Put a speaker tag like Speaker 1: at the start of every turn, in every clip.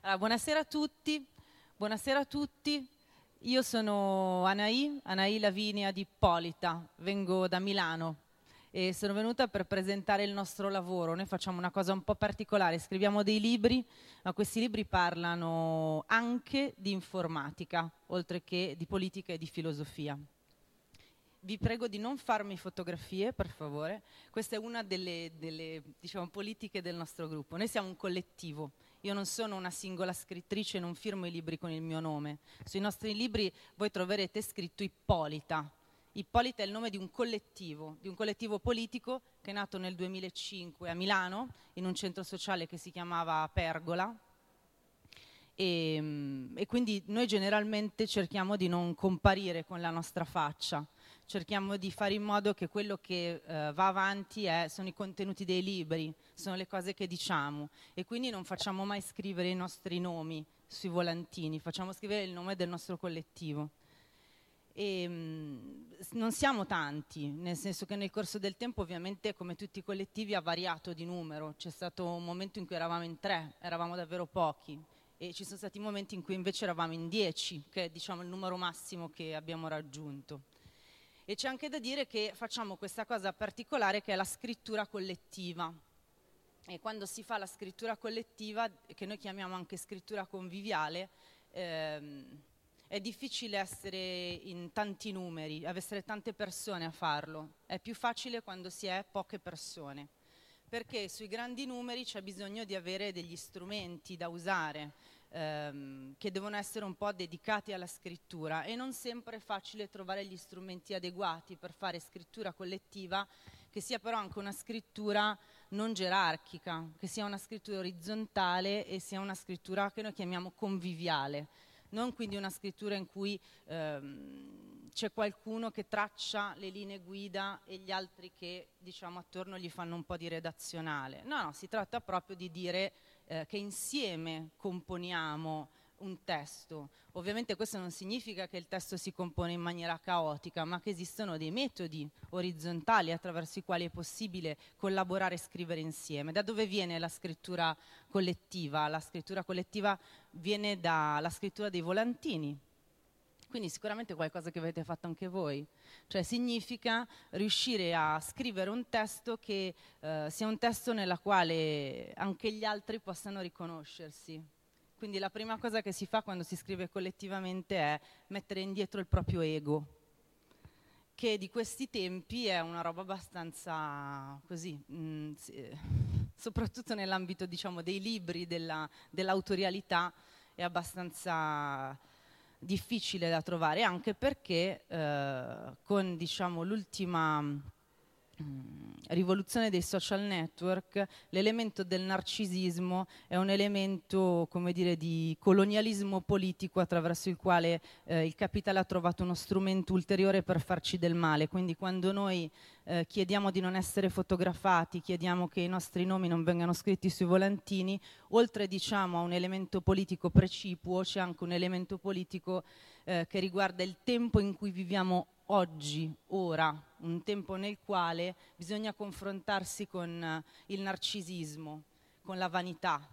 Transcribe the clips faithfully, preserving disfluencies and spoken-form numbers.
Speaker 1: Allora, buonasera a tutti, buonasera a tutti. Io sono Anaì, Anaì Lavinia di Ippolita, vengo da Milano e sono venuta per presentare il nostro lavoro. Noi facciamo una cosa un po' particolare, scriviamo dei libri, ma questi libri parlano anche di informatica, oltre che di politica e di filosofia. Vi prego di non farmi fotografie, per favore. Questa è una delle, delle diciamo, politiche del nostro gruppo. Noi siamo un collettivo. Io non sono una singola scrittrice, non firmo i libri con il mio nome. Sui nostri libri voi troverete scritto Ippolita. Ippolita è il nome di un collettivo, di un collettivo politico che è nato nel duemilacinque a Milano, in un centro sociale che si chiamava Pergola. E, e quindi noi generalmente cerchiamo di non comparire con la nostra faccia. Cerchiamo di fare in modo che quello che eh, va avanti è, sono i contenuti dei libri, sono le cose che diciamo, e quindi non facciamo mai scrivere i nostri nomi sui volantini, facciamo scrivere il nome del nostro collettivo. E, mh, non siamo tanti, nel senso che nel corso del tempo ovviamente come tutti i collettivi ha variato di numero, c'è stato un momento in cui eravamo in tre, eravamo davvero pochi, e ci sono stati momenti in cui invece eravamo in dieci, che è diciamo il numero massimo che abbiamo raggiunto. E c'è anche da dire che facciamo questa cosa particolare che è la scrittura collettiva. E quando si fa la scrittura collettiva, che noi chiamiamo anche scrittura conviviale, ehm, è difficile essere in tanti numeri, essere tante persone a farlo. È più facile quando si è poche persone, perché sui grandi numeri c'è bisogno di avere degli strumenti da usare, ehm, che devono essere un po' dedicati alla scrittura, e non sempre è facile trovare gli strumenti adeguati per fare scrittura collettiva, che sia però anche una scrittura non gerarchica, che sia una scrittura orizzontale e sia una scrittura che noi chiamiamo conviviale. Non quindi una scrittura in cui ehm, c'è qualcuno che traccia le linee guida e gli altri che diciamo attorno gli fanno un po' di redazionale. No, no, si tratta proprio di dire eh, che insieme componiamo un testo. Ovviamente questo non significa che il testo si compone in maniera caotica, ma che esistono dei metodi orizzontali attraverso i quali è possibile collaborare e scrivere insieme. Da dove viene la scrittura collettiva? La scrittura collettiva viene dalla scrittura dei volantini. Quindi sicuramente qualcosa che avete fatto anche voi, cioè significa riuscire a scrivere un testo che eh, sia un testo nella quale anche gli altri possano riconoscersi. Quindi la prima cosa che si fa quando si scrive collettivamente è mettere indietro il proprio ego, che di questi tempi è una roba abbastanza così, mh, sì, soprattutto nell'ambito diciamo dei libri, della, dell'autorialità, è abbastanza difficile da trovare, anche perché eh, con diciamo l'ultima mh, rivoluzione dei social network l'elemento del narcisismo è un elemento, come dire, di colonialismo politico attraverso il quale eh, il capitale ha trovato uno strumento ulteriore per farci del male. Quindi quando noi eh, chiediamo di non essere fotografati, chiediamo che i nostri nomi non vengano scritti sui volantini, oltre diciamo a un elemento politico precipuo c'è anche un elemento politico eh, che riguarda il tempo in cui viviamo oggi, ora, un tempo nel quale bisogna confrontarsi con eh, il narcisismo, con la vanità.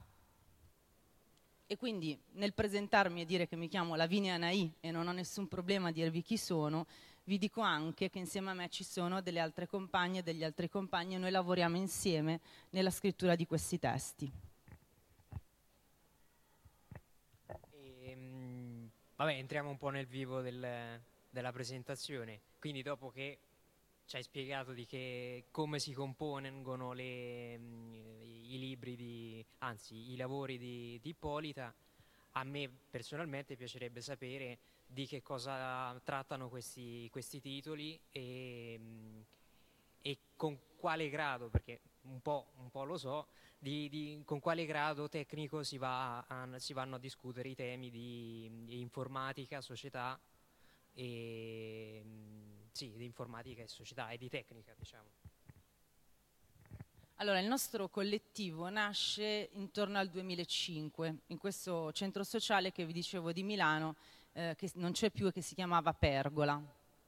Speaker 1: E quindi nel presentarmi e dire che mi chiamo Lavinia Anaì e non ho nessun problema a dirvi chi sono, vi dico anche che insieme a me ci sono delle altre compagne e degli altri compagni e noi lavoriamo insieme nella scrittura di questi testi.
Speaker 2: E, mh, vabbè, entriamo un po' nel vivo del, della presentazione. Quindi dopo che ci hai spiegato di che, come si compongono le, mh, i libri, di, anzi i lavori di, di Ippolita, a me personalmente piacerebbe sapere di che cosa trattano questi, questi titoli e, mh, e con quale grado, perché un po', un po' lo so, di, di, con quale grado tecnico si, va a, si vanno a discutere i temi di, di informatica, società e sì, di informatica e società e di tecnica, diciamo.
Speaker 1: Allora, il nostro collettivo nasce intorno al duemilacinque, in questo centro sociale che vi dicevo di Milano, eh, che non c'è più e che si chiamava Pergola.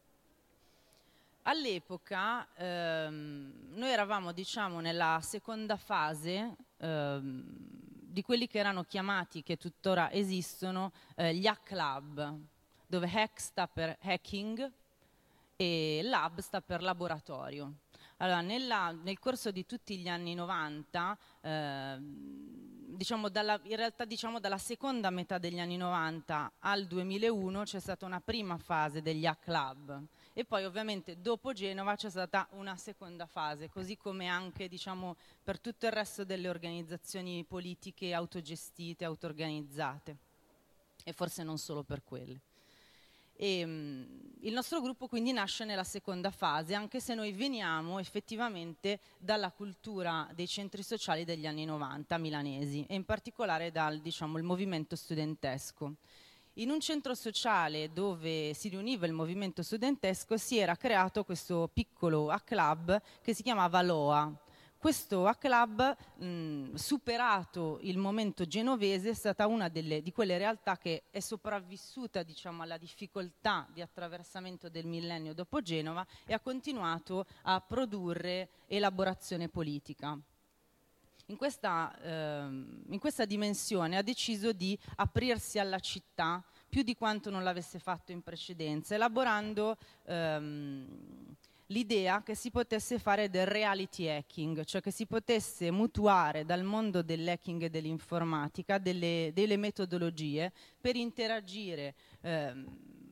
Speaker 1: All'epoca ehm, noi eravamo diciamo nella seconda fase ehm, di quelli che erano chiamati, che tuttora esistono, eh, gli hack lab, dove hack sta per hacking e lab sta per laboratorio. Allora, nella, nel corso di tutti gli anni novanta, eh, diciamo dalla, in realtà diciamo dalla seconda metà degli anni novanta al duemilauno c'è stata una prima fase degli hack lab e poi ovviamente dopo Genova c'è stata una seconda fase, così come anche diciamo, per tutto il resto delle organizzazioni politiche autogestite, auto-organizzate, e forse non solo per quelle. E, um, il nostro gruppo quindi nasce nella seconda fase, anche se noi veniamo effettivamente dalla cultura dei centri sociali degli anni novanta milanesi e in particolare dal diciamo, il movimento studentesco. In un centro sociale dove si riuniva il movimento studentesco si era creato questo piccolo hack club che si chiamava L O A. Questo hack club, mh, superato il momento genovese, è stata una delle, di quelle realtà che è sopravvissuta diciamo, alla difficoltà di attraversamento del millennio dopo Genova e ha continuato a produrre elaborazione politica. In questa, ehm, in questa dimensione ha deciso di aprirsi alla città più di quanto non l'avesse fatto in precedenza, elaborando ehm, l'idea che si potesse fare del reality hacking, cioè che si potesse mutuare dal mondo dell'hacking e dell'informatica delle, delle metodologie per interagire ehm,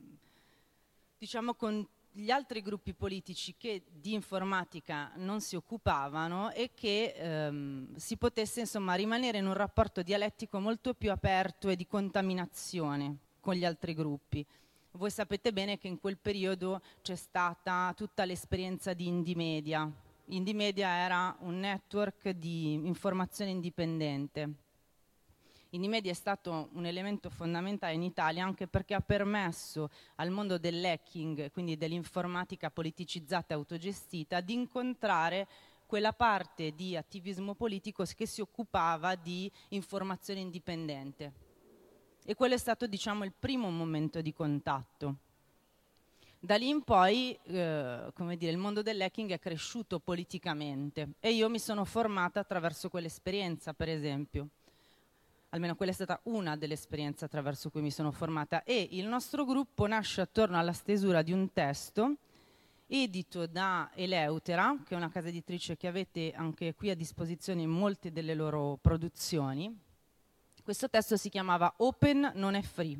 Speaker 1: diciamo con gli altri gruppi politici che di informatica non si occupavano e che ehm, si potesse insomma rimanere in un rapporto dialettico molto più aperto e di contaminazione con gli altri gruppi. Voi sapete bene che in quel periodo c'è stata tutta l'esperienza di Indymedia. Indymedia era un network di informazione indipendente. Indymedia è stato un elemento fondamentale in Italia anche perché ha permesso al mondo dell'hacking, quindi dell'informatica politicizzata e autogestita, di incontrare quella parte di attivismo politico che si occupava di informazione indipendente. E quello è stato, diciamo, il primo momento di contatto. Da lì in poi, eh, come dire, il mondo dell'hacking è cresciuto politicamente e io mi sono formata attraverso quell'esperienza, per esempio. Almeno quella è stata una delle esperienze attraverso cui mi sono formata e il nostro gruppo nasce attorno alla stesura di un testo edito da Eleutera, che è una casa editrice che avete anche qui a disposizione in molte delle loro produzioni. Questo testo si chiamava Open non è free.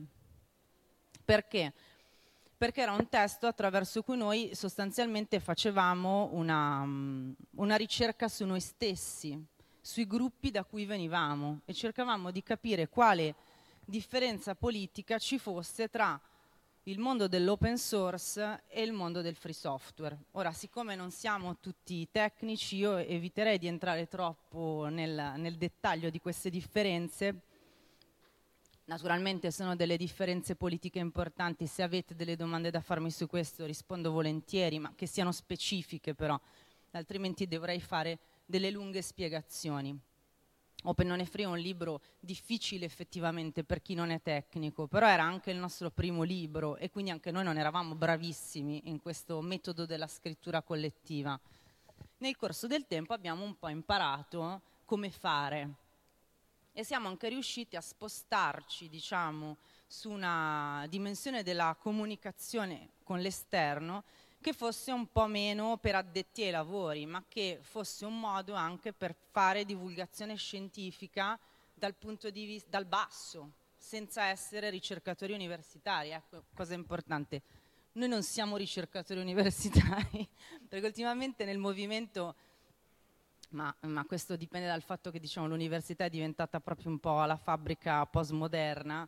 Speaker 1: Perché? Perché era un testo attraverso cui noi sostanzialmente facevamo una, una ricerca su noi stessi, sui gruppi da cui venivamo e cercavamo di capire quale differenza politica ci fosse tra il mondo dell'open source e il mondo del free software. Ora, siccome non siamo tutti tecnici, io eviterei di entrare troppo nel, nel dettaglio di queste differenze. Naturalmente sono delle differenze politiche importanti, se avete delle domande da farmi su questo rispondo volentieri, ma che siano specifiche però, altrimenti dovrei fare delle lunghe spiegazioni. Open non è free è un libro difficile effettivamente per chi non è tecnico, però era anche il nostro primo libro e quindi anche noi non eravamo bravissimi in questo metodo della scrittura collettiva. Nel corso del tempo abbiamo un po' imparato come fare e siamo anche riusciti a spostarci, diciamo, su una dimensione della comunicazione con l'esterno che fosse un po' meno per addetti ai lavori, ma che fosse un modo anche per fare divulgazione scientifica dal punto di vista, dal basso, senza essere ricercatori universitari. Ecco, cosa importante. Noi non siamo ricercatori universitari, perché ultimamente nel movimento, ma, ma questo dipende dal fatto che diciamo, l'università è diventata proprio un po' la fabbrica postmoderna.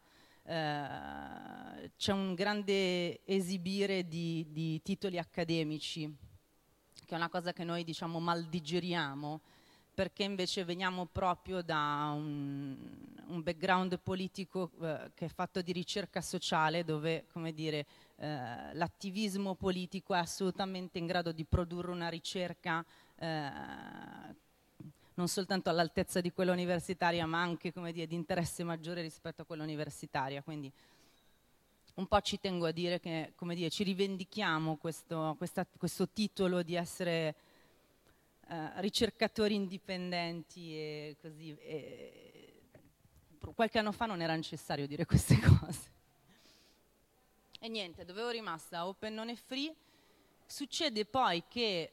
Speaker 1: Uh, c'è un grande esibire di, di titoli accademici, che è una cosa che noi diciamo maldigeriamo, perché invece veniamo proprio da un, un background politico uh, che è fatto di ricerca sociale, dove come dire, uh, l'attivismo politico è assolutamente in grado di produrre una ricerca uh, non soltanto all'altezza di quella universitaria, ma anche come dire, di interesse maggiore rispetto a quella universitaria. Quindi un po' ci tengo a dire che come dire, ci rivendichiamo questo, questa, questo titolo di essere eh, ricercatori indipendenti e così. E qualche anno fa non era necessario dire queste cose. E niente, dove ero rimasta open non è free. Succede poi che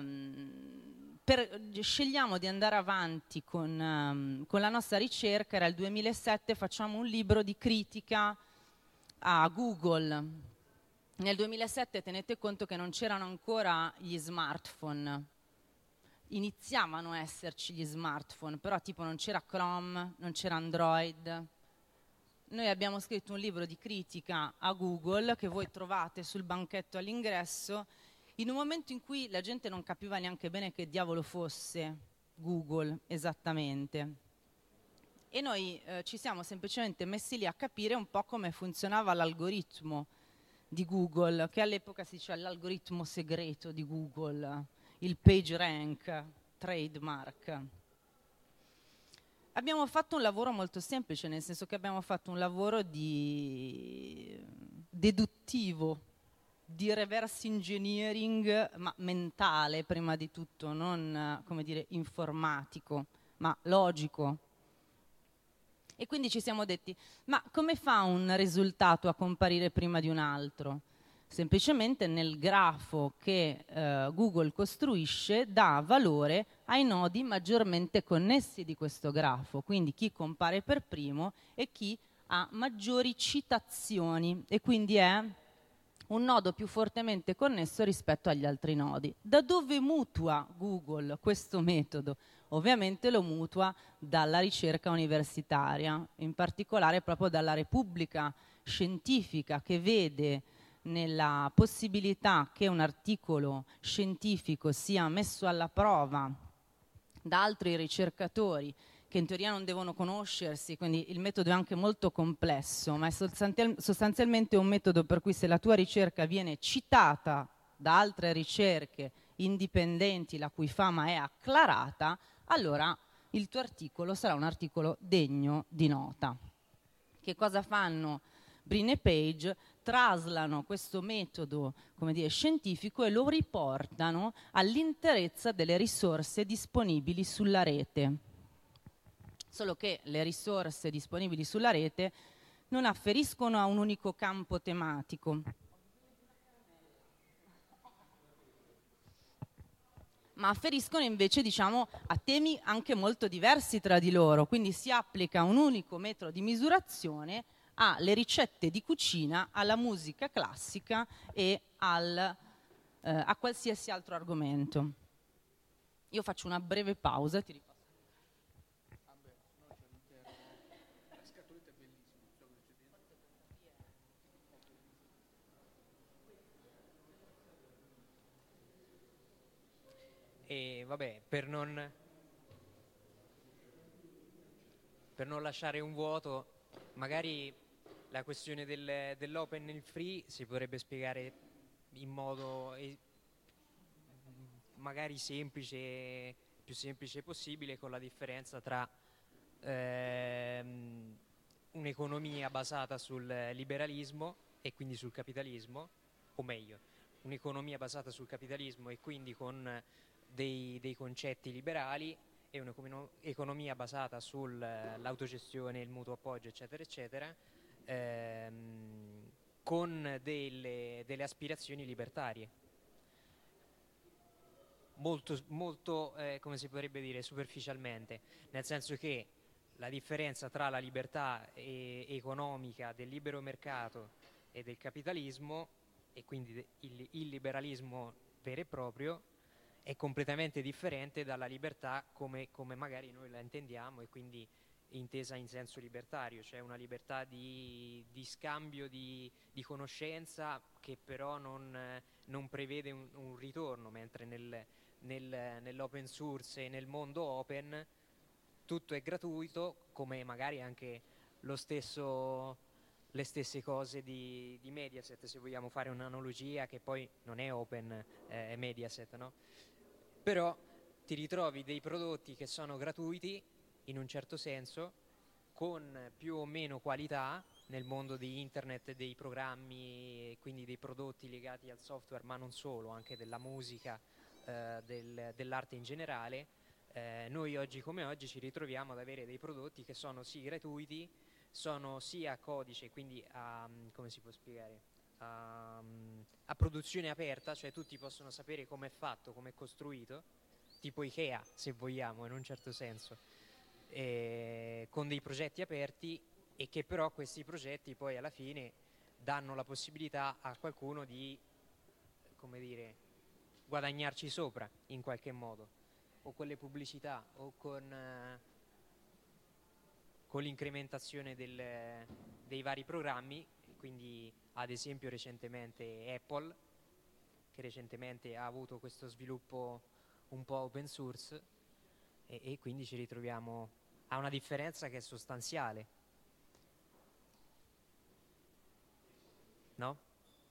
Speaker 1: ehm, per, scegliamo di andare avanti con, um, con la nostra ricerca, era il duemilasette, facciamo un libro di critica a Google. Nel duemilasette tenete conto che non c'erano ancora gli smartphone, iniziavano a esserci gli smartphone, però tipo non c'era Chrome, non c'era Android. Noi abbiamo scritto un libro di critica a Google che voi trovate sul banchetto all'ingresso, in un momento in cui la gente non capiva neanche bene che diavolo fosse Google esattamente. E noi eh, ci siamo semplicemente messi lì a capire un po' come funzionava l'algoritmo di Google, che all'epoca si diceva l'algoritmo segreto di Google, il PageRank, trademark. Abbiamo fatto un lavoro molto semplice, nel senso che abbiamo fatto un lavoro di deduttivo, di reverse engineering, ma mentale prima di tutto, non come dire informatico, ma logico. E quindi ci siamo detti, ma come fa un risultato a comparire prima di un altro? Semplicemente nel grafo che eh, Google costruisce dà valore ai nodi maggiormente connessi di questo grafo, quindi chi compare per primo e chi ha maggiori citazioni e quindi è un nodo più fortemente connesso rispetto agli altri nodi. Da dove mutua Google questo metodo? Ovviamente lo mutua dalla ricerca universitaria, in particolare proprio dalla Repubblica Scientifica, che vede nella possibilità che un articolo scientifico sia messo alla prova da altri ricercatori che in teoria non devono conoscersi, quindi il metodo è anche molto complesso, ma è sostanzialmente un metodo per cui se la tua ricerca viene citata da altre ricerche indipendenti la cui fama è acclarata, allora il tuo articolo sarà un articolo degno di nota. Che cosa fanno Brin e Page? Traslano questo metodo, come dire, scientifico e lo riportano all'interezza delle risorse disponibili sulla rete. Solo che le risorse disponibili sulla rete non afferiscono a un unico campo tematico, ma afferiscono invece, diciamo, a temi anche molto diversi tra di loro, quindi si applica un unico metro di misurazione alle ricette di cucina, alla musica classica e al, eh, a qualsiasi altro argomento. Io faccio una breve pausa, ti ripasso.
Speaker 2: E vabbè, per non, per non lasciare un vuoto, magari la questione del, dell'open e il free si potrebbe spiegare in modo eh, magari semplice, più semplice possibile, con la differenza tra ehm, un'economia basata sul liberalismo e quindi sul capitalismo, o meglio, un'economia basata sul capitalismo e quindi con dei, dei concetti liberali e un'economia basata sull'autogestione, il mutuo appoggio, eccetera, eccetera, ehm, con delle, delle aspirazioni libertarie. Molto, molto eh, come si potrebbe dire, superficialmente, nel senso che la differenza tra la libertà e- economica del libero mercato e del capitalismo, e quindi il, il liberalismo vero e proprio, è completamente differente dalla libertà come, come magari noi la intendiamo e quindi intesa in senso libertario, cioè una libertà di, di scambio di, di conoscenza che però non, eh, non prevede un, un ritorno, mentre nel, nel, nell'open source e nel mondo open tutto è gratuito, come magari anche lo stesso, le stesse cose di, di Mediaset, se vogliamo fare un'analogia, che poi non è open, eh, è Mediaset, no? Però ti ritrovi dei prodotti che sono gratuiti in un certo senso, con più o meno qualità nel mondo di internet, dei programmi, quindi dei prodotti legati al software, ma non solo, anche della musica, eh, del, dell'arte in generale, eh, noi oggi come oggi ci ritroviamo ad avere dei prodotti che sono sì gratuiti, sono sia a codice, quindi a, come si può spiegare, a, a produzione aperta, cioè tutti possono sapere come è fatto, come è costruito, tipo Ikea se vogliamo in un certo senso, eh, con dei progetti aperti, e che però questi progetti poi alla fine danno la possibilità a qualcuno di, come dire, guadagnarci sopra in qualche modo, o con le pubblicità o con, eh, con l'incrementazione del, dei vari programmi. Quindi ad esempio recentemente Apple, che recentemente ha avuto questo sviluppo un po' open source, e, e quindi ci ritroviamo a una differenza che è sostanziale, no?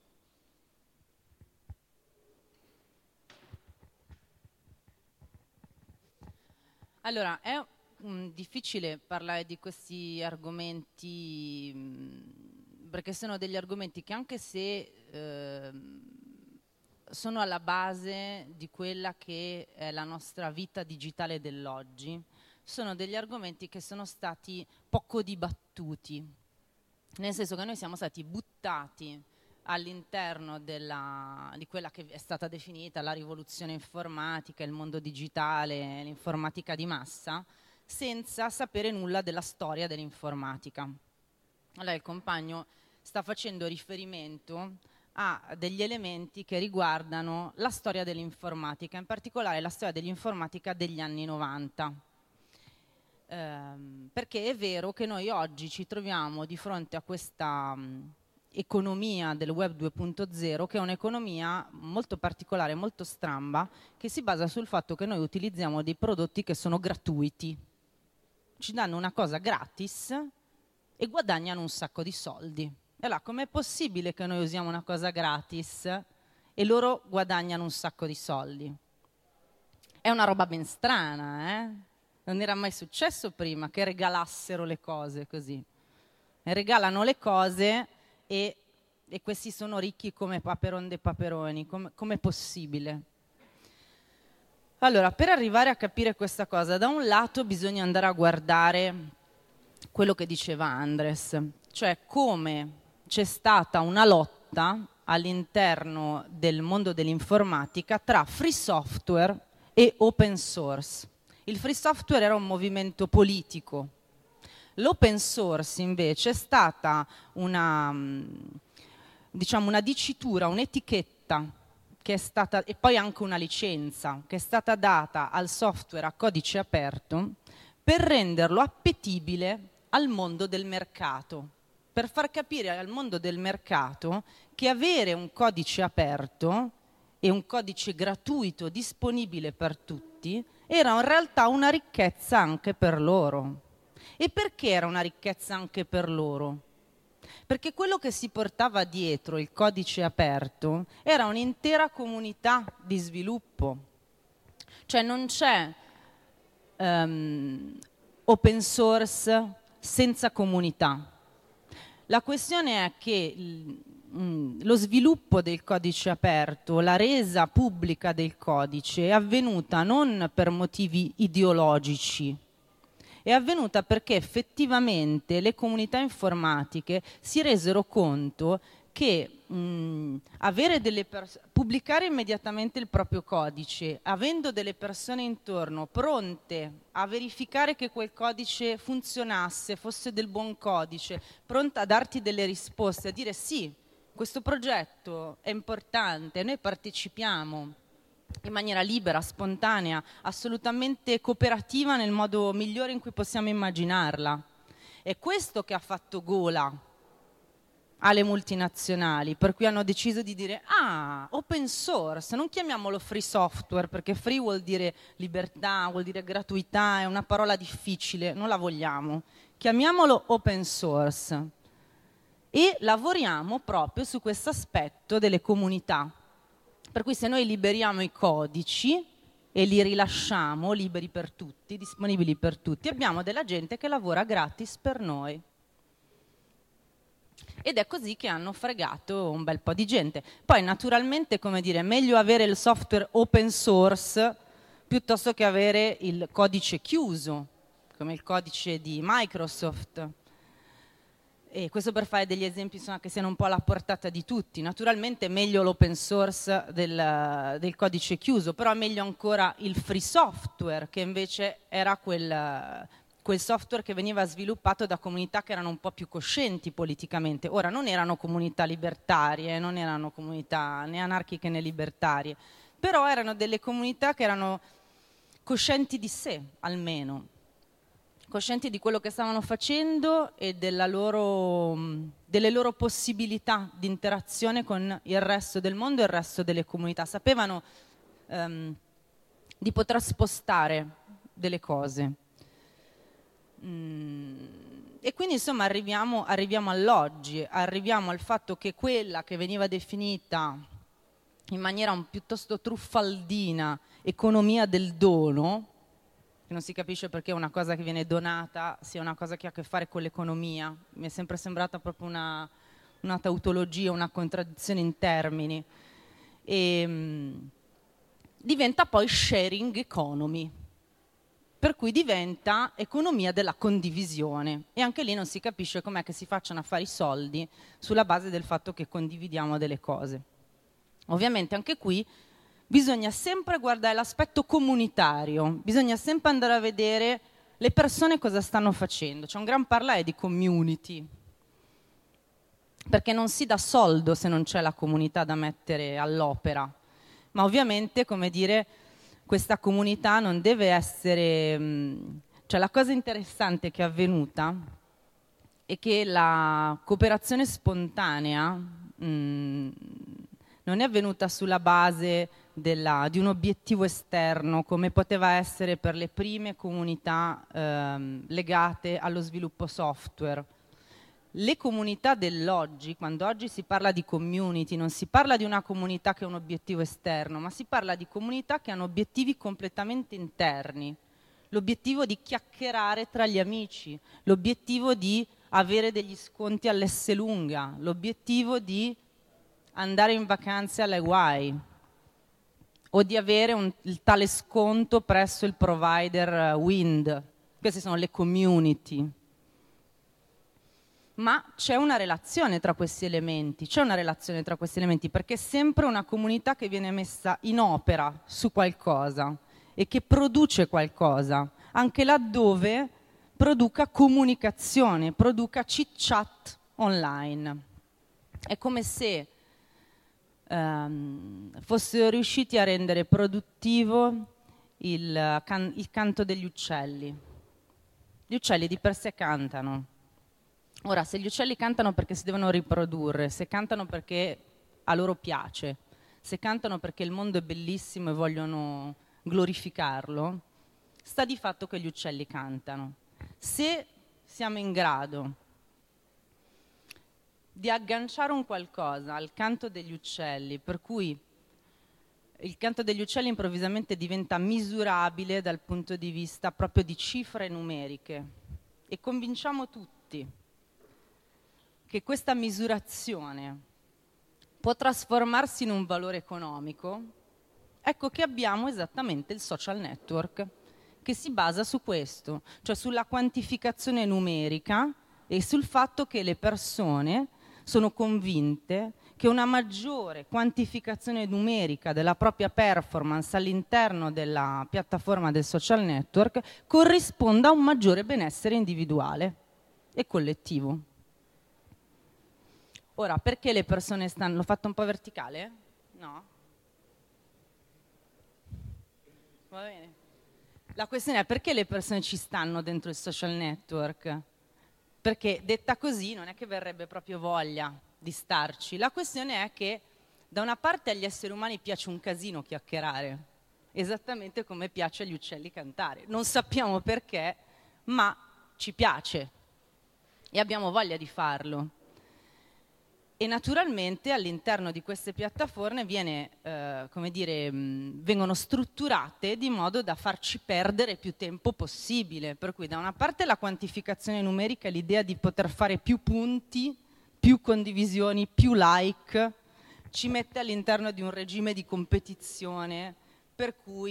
Speaker 1: Allora, è mm, difficile parlare di questi argomenti, mm, perché sono degli argomenti che, anche se eh, sono alla base di quella che è la nostra vita digitale dell'oggi, sono degli argomenti che sono stati poco dibattuti, nel senso che noi siamo stati buttati all'interno della, di quella che è stata definita la rivoluzione informatica, il mondo digitale, l'informatica di massa, senza sapere nulla della storia dell'informatica. Allora il compagno sta facendo riferimento a degli elementi che riguardano la storia dell'informatica, in particolare la storia dell'informatica degli anni novanta. Ehm, perché è vero che noi oggi ci troviamo di fronte a questa mh, economia del web due punto zero, che è un'economia molto particolare, molto stramba, che si basa sul fatto che noi utilizziamo dei prodotti che sono gratuiti. Ci danno una cosa gratis e guadagnano un sacco di soldi. E allora, com'è possibile che noi usiamo una cosa gratis e loro guadagnano un sacco di soldi? È una roba ben strana, eh? Non era mai successo prima che regalassero le cose così. E regalano le cose e, e questi sono ricchi come Paperon de Paperoni. Com- com'è possibile? Allora, per arrivare a capire questa cosa, da un lato bisogna andare a guardare quello che diceva Andres, cioè come c'è stata una lotta all'interno del mondo dell'informatica tra free software e open source. Il free software era un movimento politico, l'open source invece è stata una, diciamo, una dicitura, un'etichetta che è stata, e poi anche una licenza che è stata data al software a codice aperto per renderlo appetibile al mondo del mercato, per far capire al mondo del mercato che avere un codice aperto e un codice gratuito disponibile per tutti era in realtà una ricchezza anche per loro. E perché era una ricchezza anche per loro? Perché quello che si portava dietro il codice aperto era un'intera comunità di sviluppo. Cioè non c'è um, open source senza comunità. La questione è che mh, lo sviluppo del codice aperto, la resa pubblica del codice è avvenuta non per motivi ideologici, è avvenuta perché effettivamente le comunità informatiche si resero conto che mh, avere delle pers- pubblicare immediatamente il proprio codice, avendo delle persone intorno pronte a verificare che quel codice funzionasse, fosse del buon codice, pronta a darti delle risposte, a dire sì, questo progetto è importante, noi partecipiamo in maniera libera, spontanea, assolutamente cooperativa nel modo migliore in cui possiamo immaginarla. È questo che ha fatto gola alle multinazionali, per cui hanno deciso di dire ah, open source, non chiamiamolo free software, perché free vuol dire libertà, vuol dire gratuità, è una parola difficile, non la vogliamo, chiamiamolo open source e lavoriamo proprio su questo aspetto delle comunità. Per cui se noi liberiamo i codici e li rilasciamo liberi per tutti, disponibili per tutti, abbiamo della gente che lavora gratis per noi. Ed è così che hanno fregato un bel po' di gente. Poi naturalmente, come dire, è meglio avere il software open source piuttosto che avere il codice chiuso, come il codice di Microsoft. E questo per fare degli esempi, insomma, che siano un po' alla portata di tutti. Naturalmente è meglio l'open source del, del codice chiuso, però è meglio ancora il free software, che invece era quel, quel software che veniva sviluppato da comunità che erano un po' più coscienti politicamente. Ora, non erano comunità libertarie, non erano comunità né anarchiche né libertarie, però erano delle comunità che erano coscienti di sé, almeno, coscienti di quello che stavano facendo e della loro, delle loro possibilità di interazione con il resto del mondo e il resto delle comunità. Sapevano um, di poter spostare delle cose. Mm. E quindi insomma arriviamo, arriviamo all'oggi, arriviamo al fatto che quella che veniva definita in maniera un piuttosto truffaldina economia del dono, che non si capisce perché una cosa che viene donata sia una cosa che ha a che fare con l'economia. Mi è sempre sembrata proprio una, una tautologia, una contraddizione in termini. E, mh, diventa poi sharing economy, per cui diventa economia della condivisione. E anche lì non si capisce com'è che si facciano a fare i soldi sulla base del fatto che condividiamo delle cose. Ovviamente anche qui bisogna sempre guardare l'aspetto comunitario, bisogna sempre andare a vedere le persone cosa stanno facendo. C'è un gran parlare di community, perché non si dà soldo se non c'è la comunità da mettere all'opera. Ma ovviamente, come dire, questa comunità non deve essere... Mh, cioè la cosa interessante che è avvenuta è che la cooperazione spontanea mh, non è avvenuta sulla base della, di un obiettivo esterno, come poteva essere per le prime comunità ehm, legate allo sviluppo software. Le comunità dell'oggi, quando oggi si parla di community, non si parla di una comunità che ha un obiettivo esterno, ma si parla di comunità che hanno obiettivi completamente interni. L'obiettivo di chiacchierare tra gli amici, l'obiettivo di avere degli sconti all'Esselunga, l'obiettivo di andare in vacanze alle Hawaii o di avere un, il tale sconto presso il provider Wind. Queste sono le community. Ma c'è una relazione tra questi elementi, c'è una relazione tra questi elementi, perché è sempre una comunità che viene messa in opera su qualcosa e che produce qualcosa, anche laddove produca comunicazione, produca chit-chat online. È come se Um, fossero riusciti a rendere produttivo il, can- il canto degli uccelli. Gli uccelli di per sé cantano. Ora, se gli uccelli cantano perché si devono riprodurre, se cantano perché a loro piace, se cantano perché il mondo è bellissimo e vogliono glorificarlo, sta di fatto che gli uccelli cantano. Se siamo in grado di agganciare un qualcosa al canto degli uccelli, per cui il canto degli uccelli improvvisamente diventa misurabile dal punto di vista proprio di cifre numeriche, e convinciamo tutti che questa misurazione può trasformarsi in un valore economico, ecco che abbiamo esattamente il social network, che si basa su questo, cioè sulla quantificazione numerica e sul fatto che le persone sono convinte che una maggiore quantificazione numerica della propria performance all'interno della piattaforma del social network corrisponda a un maggiore benessere individuale e collettivo. Ora, perché le persone stanno... L'ho fatto un po' verticale? No? Va bene. La questione è: perché le persone ci stanno dentro il social network? Perché detta così non è che verrebbe proprio voglia di starci. La questione è che da una parte agli esseri umani piace un casino chiacchierare, esattamente come piace agli uccelli cantare. Non sappiamo perché, ma ci piace e abbiamo voglia di farlo. E naturalmente all'interno di queste piattaforme viene, eh, come dire, mh, vengono strutturate di modo da farci perdere più tempo possibile. Per cui da una parte la quantificazione numerica, l'idea di poter fare più punti, più condivisioni, più like, ci mette all'interno di un regime di competizione per cui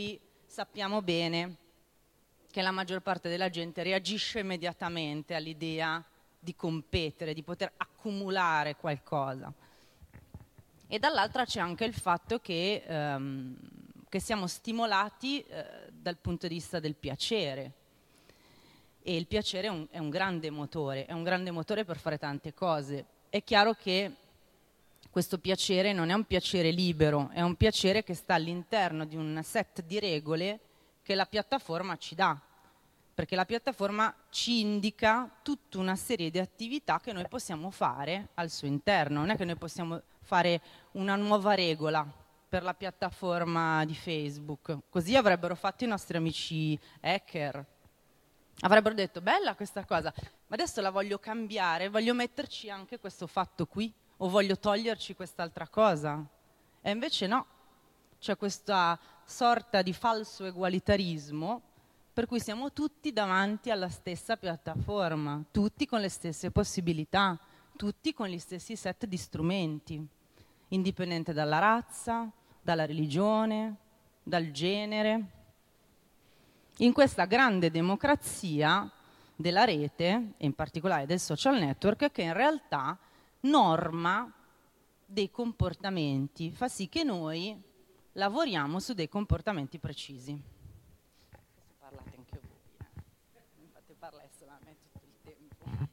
Speaker 1: sappiamo bene che la maggior parte della gente reagisce immediatamente all'idea di competere, di poter accumulare qualcosa. E dall'altra c'è anche il fatto che, ehm, che siamo stimolati eh, dal punto di vista del piacere. E il piacere è un, è un grande motore, è un grande motore per fare tante cose. È chiaro che questo piacere non è un piacere libero, è un piacere che sta all'interno di un set di regole che la piattaforma ci dà, perché la piattaforma ci indica tutta una serie di attività che noi possiamo fare al suo interno. Non è che noi possiamo fare una nuova regola per la piattaforma di Facebook, così avrebbero fatto i nostri amici hacker. Avrebbero detto, bella questa cosa, ma adesso la voglio cambiare, voglio metterci anche questo fatto qui, o voglio toglierci quest'altra cosa. E invece no, c'è questa sorta di falso egualitarismo per cui siamo tutti davanti alla stessa piattaforma, tutti con le stesse possibilità, tutti con gli stessi set di strumenti, indipendente dalla razza, dalla religione, dal genere. In questa grande democrazia della rete, e in particolare del social network, che in realtà norma dei comportamenti, fa sì che noi lavoriamo su dei comportamenti precisi. Parlate anche voi, eh. Mi fate parlare solo a me tutto il tempo.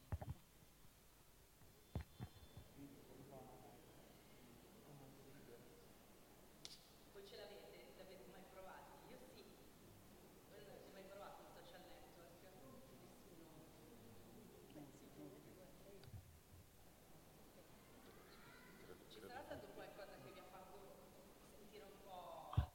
Speaker 1: Voi ce l'avete? L'avete mai provati? Io sì. Voi non avete mai provato un social network? Ci sarà stato qualcosa che vi ha fatto sentire un po'...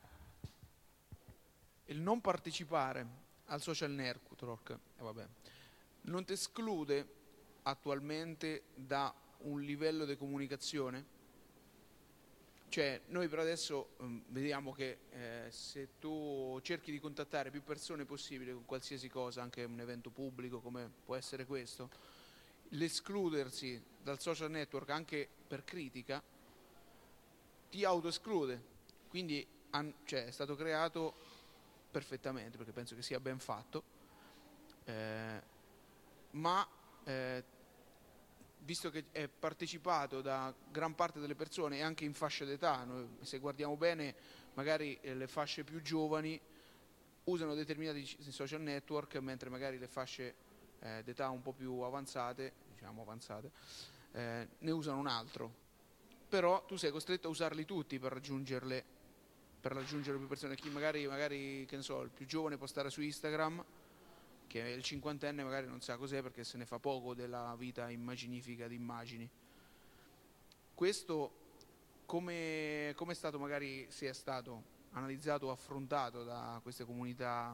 Speaker 3: Il non partecipare al social network, eh, vabbè, non ti esclude attualmente da un livello di comunicazione? Cioè, noi per adesso um, vediamo che eh, se tu cerchi di contattare più persone possibile con qualsiasi cosa, anche un evento pubblico come può essere questo, l'escludersi dal social network anche per critica ti autoesclude. Quindi an- cioè, è stato creato perfettamente, perché penso che sia ben fatto, eh, ma eh, visto che è partecipato da gran parte delle persone e anche in fascia d'età, noi, se guardiamo bene magari eh, le fasce più giovani usano determinati social network, mentre magari le fasce eh, d'età un po' più avanzate, diciamo avanzate, eh, ne usano un altro. Però tu sei costretto a usarli tutti per raggiungerle, per raggiungere più persone. Chi magari, magari, che ne so, il più giovane può stare su Instagram, che il cinquantenne magari non sa cos'è perché se ne fa poco della vita immaginifica di immagini. Questo come, come è stato magari, se è stato analizzato o affrontato da queste comunità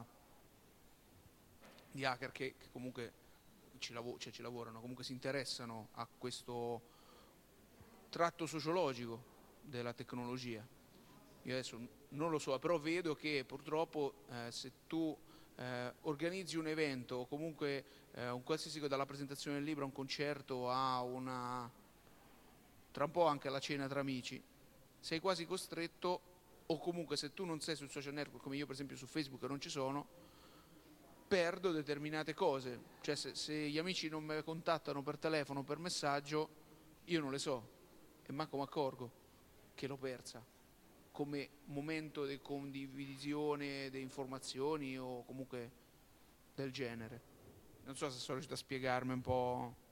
Speaker 3: di hacker che, che comunque ci, lav- cioè ci lavorano, comunque si interessano a questo tratto sociologico della tecnologia? Io adesso non lo so, però vedo che purtroppo eh, se tu eh, organizzi un evento o comunque eh, un qualsiasi cosa, dalla presentazione del libro a un concerto a una, tra un po' anche alla cena tra amici, sei quasi costretto, o comunque se tu non sei sul social network, come io per esempio su Facebook non ci sono, perdo determinate cose. Cioè se, se gli amici non mi contattano per telefono o per messaggio, io non le so e manco mi accorgo che l'ho persa come momento di condivisione di informazioni o comunque del genere. Non so se sono riuscito a spiegarmi un po'.